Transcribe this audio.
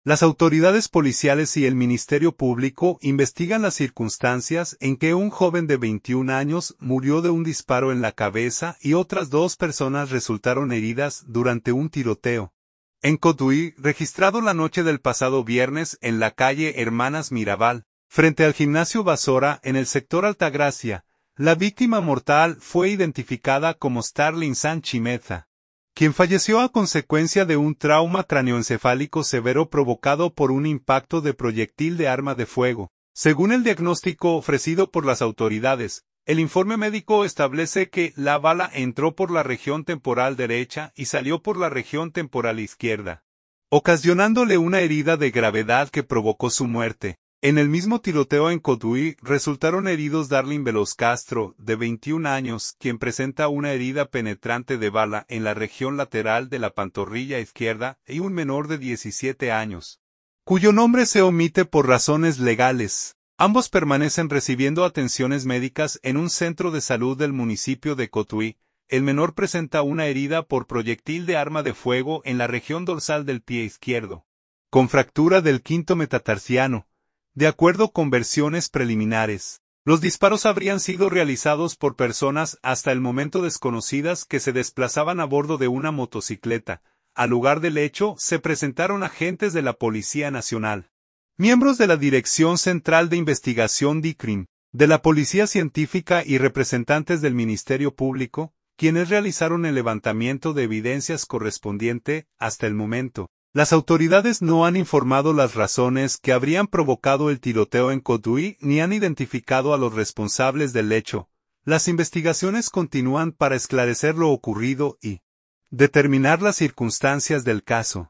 Las autoridades policiales y el Ministerio Público investigan las circunstancias en que un joven de 21 años murió de un disparo en la cabeza y otras 2 personas resultaron heridas durante un tiroteo en Cotuí, registrado la noche del pasado viernes en la calle Hermanas Mirabal, frente al gimnasio Basora en el sector Altagracia. La víctima mortal fue identificada como Starling Sanchimeza, quien falleció a consecuencia de un trauma craneoencefálico severo provocado por un impacto de proyectil de arma de fuego. Según el diagnóstico ofrecido por las autoridades, el informe médico establece que la bala entró por la región temporal derecha y salió por la región temporal izquierda, ocasionándole una herida de gravedad que provocó su muerte. En el mismo tiroteo en Cotuí resultaron heridos Darlin Veloz Castro, de 21 años, quien presenta una herida penetrante de bala en la región lateral de la pantorrilla izquierda, y un menor de 17 años, cuyo nombre se omite por razones legales. Ambos permanecen recibiendo atenciones médicas en un centro de salud del municipio de Cotuí. El menor presenta una herida por proyectil de arma de fuego en la región dorsal del pie izquierdo, con fractura del quinto metatarsiano. De acuerdo con versiones preliminares, los disparos habrían sido realizados por personas hasta el momento desconocidas que se desplazaban a bordo de una motocicleta. Al lugar del hecho se presentaron agentes de la Policía Nacional, miembros de la Dirección Central de Investigación DICRIM, de la Policía Científica y representantes del Ministerio Público, quienes realizaron el levantamiento de evidencias correspondiente. Hasta el momento, las autoridades no han informado las razones que habrían provocado el tiroteo en Cotuí ni han identificado a los responsables del hecho. Las investigaciones continúan para esclarecer lo ocurrido y determinar las circunstancias del caso.